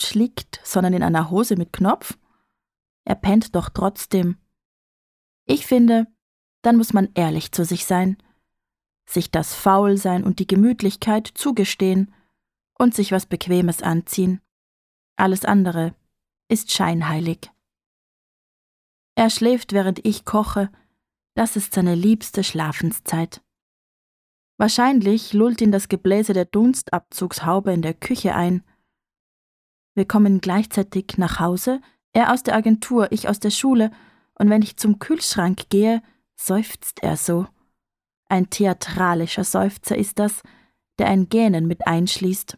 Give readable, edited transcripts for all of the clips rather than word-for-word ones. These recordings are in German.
Couch liegt, sondern in einer Hose mit Knopf? Er pennt doch trotzdem. Ich finde, dann muss man ehrlich zu sich sein, sich das Faulsein und die Gemütlichkeit zugestehen und sich was Bequemes anziehen. Alles andere ist scheinheilig. Er schläft, während ich koche, das ist seine liebste Schlafenszeit. Wahrscheinlich lullt ihn das Gebläse der Dunstabzugshaube in der Küche ein. Wir kommen gleichzeitig nach Hause, er aus der Agentur, ich aus der Schule, und wenn ich zum Kühlschrank gehe, seufzt er so. Ein theatralischer Seufzer ist das, der ein Gähnen mit einschließt.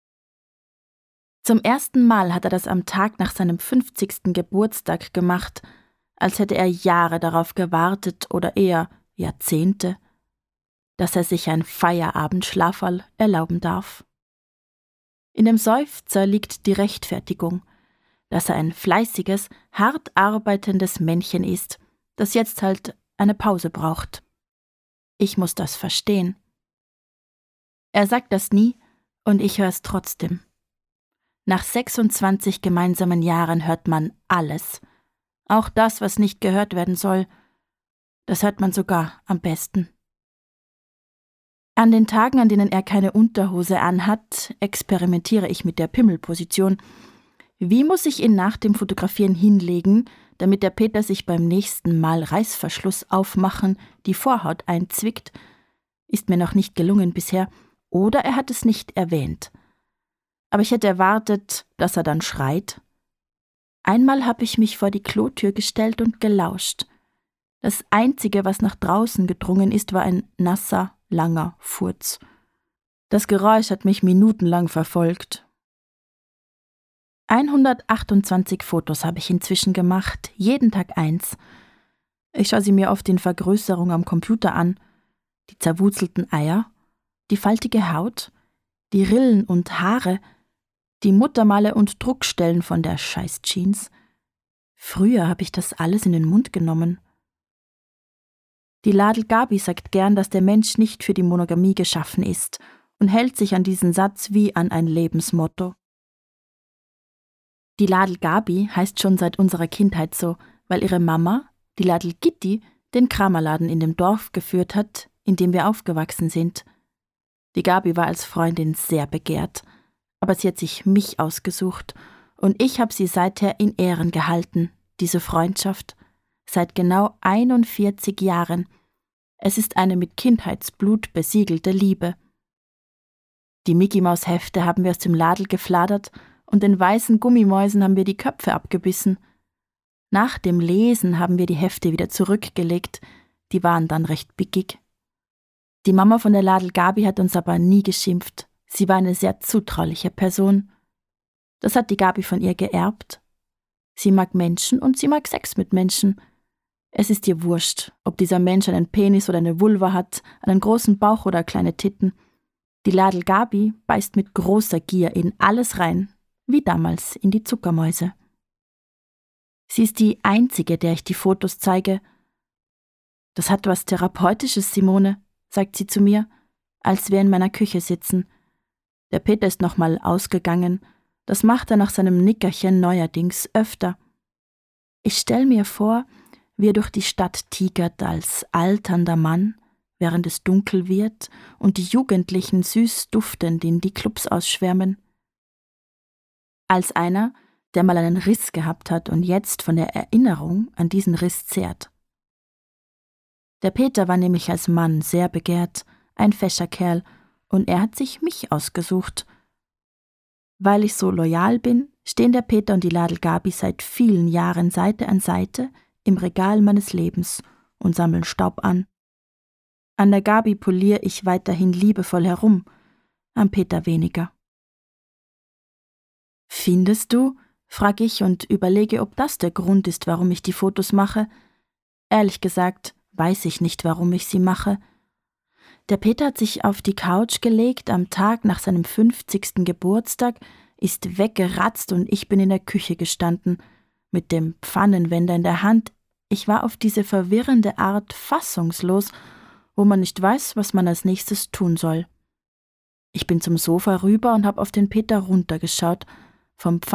Zum ersten Mal hat er das am Tag nach seinem 50. Geburtstag gemacht, als hätte er Jahre darauf gewartet oder eher Jahrzehnte, dass er sich ein Feierabendschlaferl erlauben darf. In dem Seufzer liegt die Rechtfertigung, dass er ein fleißiges, hart arbeitendes Männchen ist, das jetzt halt eine Pause braucht. Ich muss das verstehen. Er sagt das nie und ich höre es trotzdem. Nach 26 gemeinsamen Jahren hört man alles. Auch das, was nicht gehört werden soll, das hört man sogar am besten. An den Tagen, an denen er keine Unterhose anhat, experimentiere ich mit der Pimmelposition. Wie muss ich ihn nach dem Fotografieren hinlegen, damit der Peter sich beim nächsten Mal Reißverschluss aufmachen, die Vorhaut einzwickt? Ist mir noch nicht gelungen bisher, oder er hat es nicht erwähnt. Aber ich hätte erwartet, dass er dann schreit. Einmal habe ich mich vor die Klotür gestellt und gelauscht. Das Einzige, was nach draußen gedrungen ist, war ein nasser, langer Furz. Das Geräusch hat mich minutenlang verfolgt. 128 Fotos habe ich inzwischen gemacht, jeden Tag eins. Ich schaue sie mir oft in Vergrößerung am Computer an. Die zerwurzelten Eier, die faltige Haut, die Rillen und Haare, die Muttermale und Druckstellen von der Scheiß-Jeans. Früher habe ich das alles in den Mund genommen. Die Ladl Gabi sagt gern, dass der Mensch nicht für die Monogamie geschaffen ist und hält sich an diesen Satz wie an ein Lebensmotto. Die Ladl Gabi heißt schon seit unserer Kindheit so, weil ihre Mama, die Ladl Gitti, den Kramerladen in dem Dorf geführt hat, in dem wir aufgewachsen sind. Die Gabi war als Freundin sehr begehrt, aber sie hat sich mich ausgesucht und ich habe sie seither in Ehren gehalten, diese Freundschaft, seit genau 41 Jahren. Es ist eine mit Kindheitsblut besiegelte Liebe. Die Mickey-Maus-Hefte haben wir aus dem Ladl gefladert und den weißen Gummimäusen haben wir die Köpfe abgebissen. Nach dem Lesen haben wir die Hefte wieder zurückgelegt, die waren dann recht bickig. Die Mama von der Ladl Gabi hat uns aber nie geschimpft. Sie war eine sehr zutrauliche Person. Das hat die Gabi von ihr geerbt. Sie mag Menschen und sie mag Sex mit Menschen. Es ist ihr wurscht, ob dieser Mensch einen Penis oder eine Vulva hat, einen großen Bauch oder kleine Titten. Die Ladl Gabi beißt mit großer Gier in alles rein, wie damals in die Zuckermäuse. Sie ist die Einzige, der ich die Fotos zeige. Das hat was Therapeutisches, Simone, sagt sie zu mir, als wir in meiner Küche sitzen. Der Peter ist nochmal ausgegangen. Das macht er nach seinem Nickerchen neuerdings öfter. Ich stell mir vor, wie er durch die Stadt tigert als alternder Mann, während es dunkel wird und die Jugendlichen süß duftend in die Clubs ausschwärmen. Als einer, der mal einen Riss gehabt hat und jetzt von der Erinnerung an diesen Riss zehrt. Der Peter war nämlich als Mann sehr begehrt, ein fescher Kerl, und er hat sich mich ausgesucht. Weil ich so loyal bin, stehen der Peter und die Ladl Gabi seit vielen Jahren Seite an Seite im Regal meines Lebens und sammeln Staub an. An der Gabi poliere ich weiterhin liebevoll herum, am Peter weniger. »Findest du?«, frage ich und überlege, ob das der Grund ist, warum ich die Fotos mache. Ehrlich gesagt, weiß ich nicht, warum ich sie mache. Der Peter hat sich auf die Couch gelegt am Tag nach seinem 50. Geburtstag, ist weggeratzt und ich bin in der Küche gestanden, mit dem Pfannenwender in der Hand. Ich war auf diese verwirrende Art fassungslos, wo man nicht weiß, was man als nächstes tun soll. Ich bin zum Sofa rüber und habe auf den Peter runtergeschaut, vom